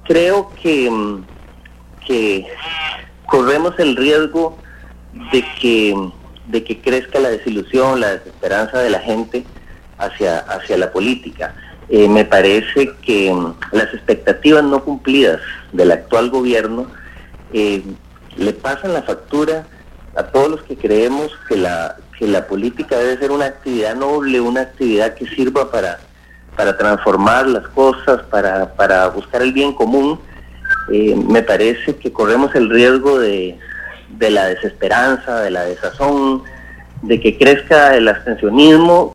creo que corremos el riesgo de que crezca la desilusión, la desesperanza de la gente hacia la política. Me parece que las expectativas no cumplidas del actual gobierno le pasan la factura a todos los que creemos que la política debe ser una actividad noble, una actividad que sirva para transformar las cosas, para buscar el bien común. Me parece que corremos el riesgo de la desesperanza, de la desazón, de que crezca el abstencionismo.